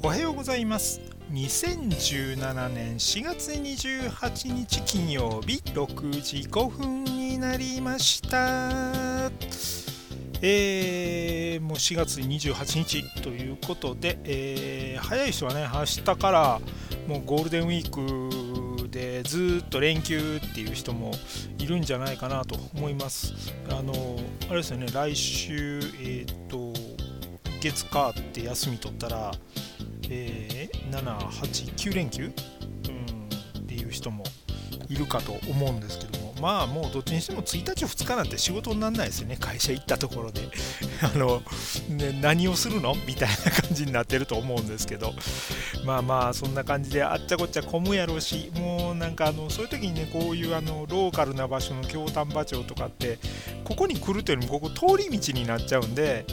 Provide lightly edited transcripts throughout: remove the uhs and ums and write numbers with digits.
おはようございます。2017年4月28日金曜日6時5分になりました。もう4月28日ということで、早い人はね、明日からもうゴールデンウィークでずっと連休っていう人もいるんじゃないかなと思います。あれですよね、来週、月火って休み取ったら、7、8、9連休、っていう人もいるかと思うんですけども、まあもうどっちにしても1日2日なんて仕事にならないですよね。会社行ったところで何をするのみたいな感じになってると思うんですけど、まあそんな感じであっちゃこっちゃ混むやろうし、もうなんかそういう時にね、こういうローカルな場所の京丹波町とかってここに来るというよりもここ通り道になっちゃうんで、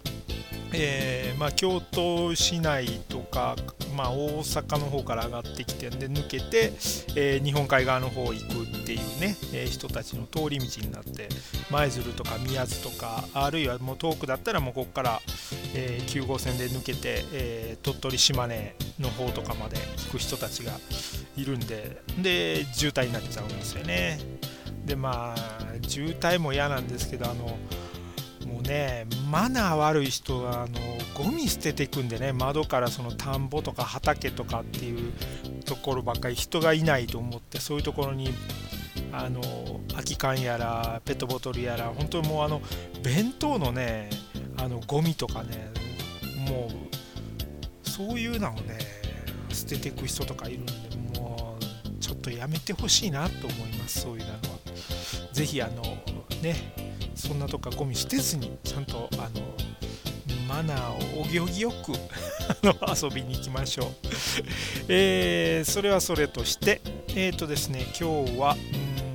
京都市内とか、大阪の方から上がってきてで抜けて、日本海側の方行くっていうね、人たちの通り道になって舞鶴とか宮津とか、あるいはもう遠くだったらもうここから、9号線で抜けて、鳥取島根の方とかまで行く人たちがいるんで渋滞になっちゃうんですよね。で渋滞も嫌なんですけど、もうね、マナー悪い人はゴミ捨てていくんでね、窓からその田んぼとか畑とかっていうところばっかり人がいないと思って、そういうところに空き缶やらペットボトルやら、本当にもう弁当のね、ゴミとかね、もうそういうのをね捨てていく人とかいるんで、もうちょっとやめてほしいなと思います。そういうのはぜひそんなとこゴミ捨てずに、ちゃんとマナーをお行儀よく遊びに行きましょう。それはそれとして、ですね、今日は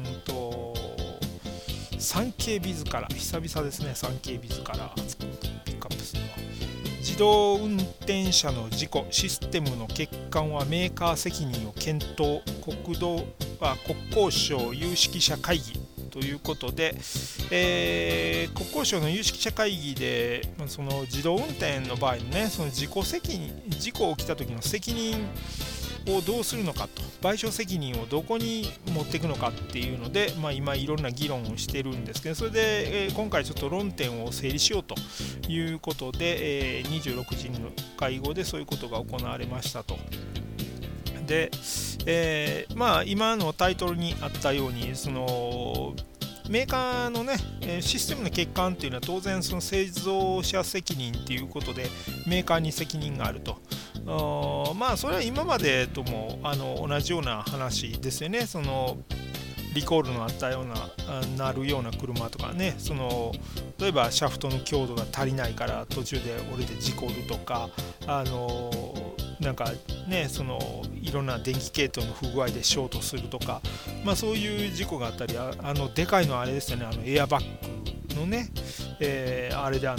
産経ビズから久々ですね。産経ビズからピックアップするのは、自動運転車の事故システムの欠陥はメーカー責任を検討、国交省有識者会議ということで、国交省の有識者会議で、その自動運転の場合のね、その事故起きた時の責任をどうするのかと、賠償責任をどこに持っていくのかっていうので、今いろんな議論をしてるんですけど、それで、今回ちょっと論点を整理しようということで、26時の会合でそういうことが行われましたと。で、今のタイトルにあったように、そのメーカーのね、システムの欠陥っていうのは当然その製造者責任っていうことでメーカーに責任があると。それは今までとも同じような話ですよね。そのリコールのあったようなるような車とかね、例えばシャフトの強度が足りないから途中で折れて事故るとか、なんかね、いろんな電気系統の不具合でショートするとか、そういう事故があったり、でかいのはあれですよね、エアバッグのね、あれで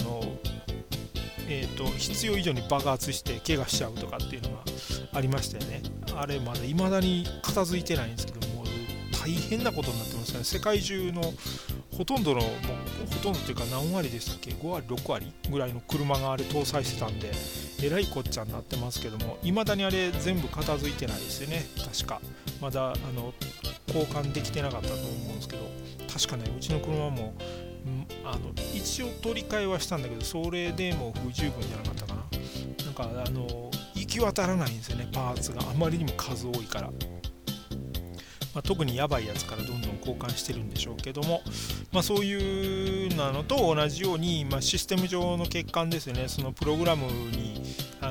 必要以上に爆発して怪我しちゃうとかっていうのがありましたよね。あれまだ未だに片付いてないんですけども、大変なことになってますね。世界中のほとんどっていうか何割でしたっけ、5割6割ぐらいの車があれ搭載してたんで、えらいこっちゃになってますけども、未だにあれ全部片付いてないですよね。確かまだ交換できてなかったと思うんですけど、確かね、うちの車も一応取り替えはしたんだけど、それでも不十分じゃなかったかな。なんか行き渡らないんですよね、パーツがあまりにも数多いから。特にやばいやつからどんどん交換してるんでしょうけども、そういうのと同じように、システム上の欠陥ですよね。そのプログラムに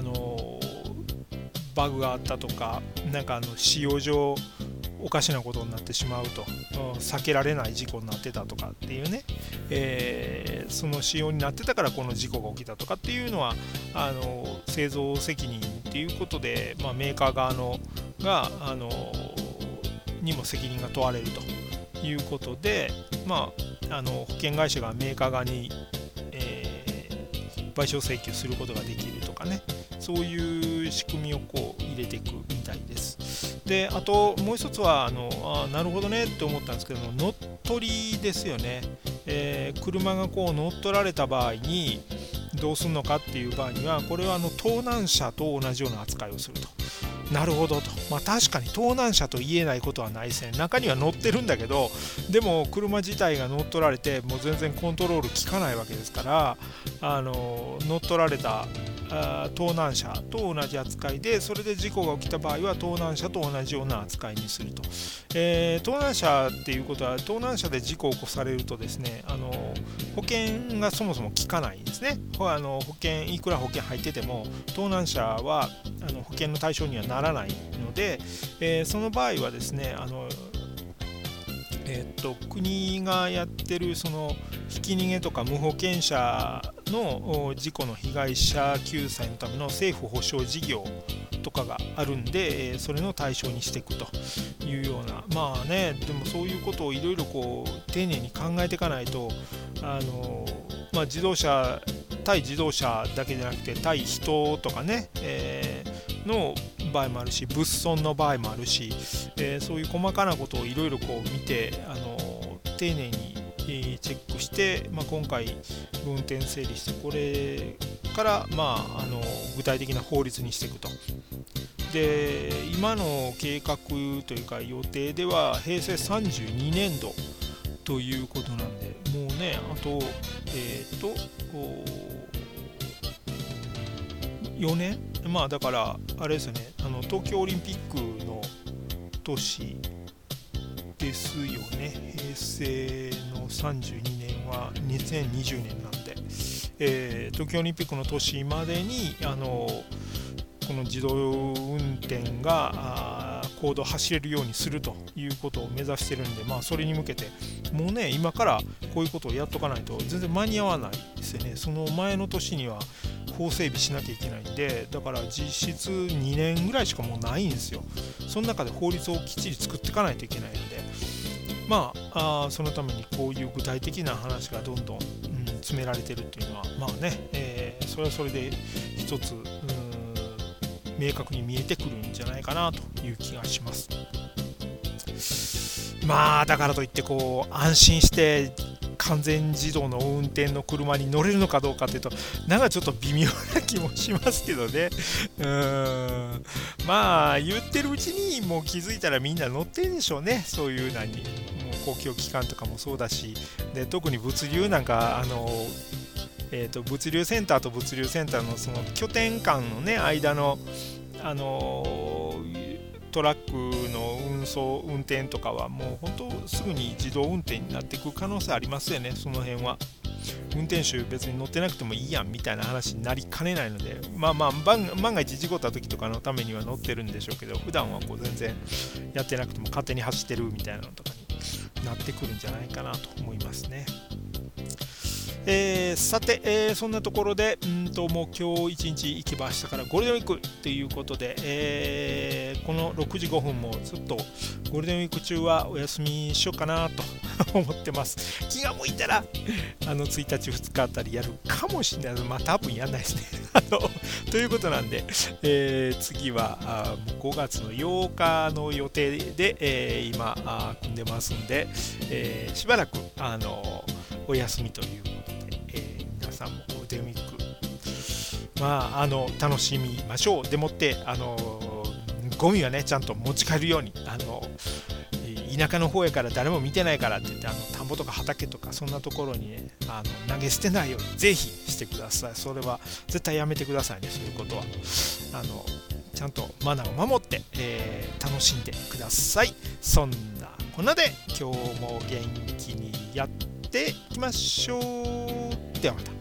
バグがあったとか、なんか使用上おかしなことになってしまうと、避けられない事故になってたとかっていうね、その仕様になってたからこの事故が起きたとかっていうのは製造責任っていうことで、メーカー側がにも責任が問われるということで、保険会社がメーカー側に、賠償請求することができるとかね、そういう仕組みを入れていくみたいです。で、あともう一つはなるほどねって思ったんですけども、乗っ取りですよね。車が乗っ取られた場合にどうするのかっていう場合には、これは盗難車と同じような扱いをすると。なるほどと。確かに盗難車と言えないことはないですね。中には乗ってるんだけど、でも車自体が乗っ取られて、もう全然コントロール効かないわけですから、乗っ取られた盗難車と同じ扱いで、それで事故が起きた場合は盗難車と同じような扱いにすると。盗難車っていうことは、盗難車で事故を起こされるとですね、保険がそもそも効かないんですね。いくら保険入ってても盗難車は保険の対象にはならないので、その場合はですね、国がやってるそのひき逃げとか無保険者の事故の被害者救済のための政府保障事業とかがあるんで、それの対象にしていくというような、でもそういうことをいろいろ丁寧に考えていかないと、対自動車だけじゃなくて対人とかね、の場合もあるし、物損の場合もあるし、そういう細かなことをいろいろ見て、丁寧にチェックして、今回運転整理して、これから具体的な法律にしていくと。で、今の計画というか予定では平成32年度ということなんで、もうね、あと4年、だからあれですよね、東京オリンピックの年ですよね。平成の32年は2020年なんで、東京オリンピックの年までにこの自動運転が公道を走れるようにするということを目指してるんで、それに向けてもうね、今からこういうことをやっとかないと全然間に合わないですよね。その前の年には法整備しなきゃいけないんで、だから実質2年ぐらいしかもうないんですよ。その中で法律をきっちり作っていかないといけないので、そのためにこういう具体的な話がどんどん、詰められてるっていうのはそれはそれで一つ明確に見えてくるんじゃないかなという気がします。だからといって安心して完全自動の運転の車に乗れるのかどうかっていうと、なんかちょっと微妙な気もしますけどね。言ってるうちにもう気づいたらみんな乗ってるでしょうね。そういうもう公共機関とかもそうだし、で特に物流なんか物流センターと物流センターのその拠点間のね間のトラックの運転とかはもう本当すぐに自動運転になっていく可能性ありますよね。その辺は運転手別に乗ってなくてもいいやんみたいな話になりかねないので、万が一事故った時とかのためには乗ってるんでしょうけど、普段は全然やってなくても勝手に走ってるみたいなのとかになってくるんじゃないかなと思いますね。さて、そんなところでもう今日一日行きましたからゴールデンウィークということで、この6時5分もずっとゴールデンウィーク中はお休みしようかなと思ってます。気が向いたら1日2日あたりやるかもしれない。多分やんないですねということなんで、次は5月の8日の予定で、今組んでますんで、しばらくお休みということで、皆さんもゴールデンウィーク楽しみましょう。でもってゴミはねちゃんと持ち帰るように、田舎の方やから誰も見てないからって言って田んぼとか畑とかそんなところにね投げ捨てないようにぜひしてください。それは絶対やめてくださいね。そういうことはちゃんとマナーを守って、楽しんでください。そんなこんなで今日も元気にやっていきましょう。ではまた。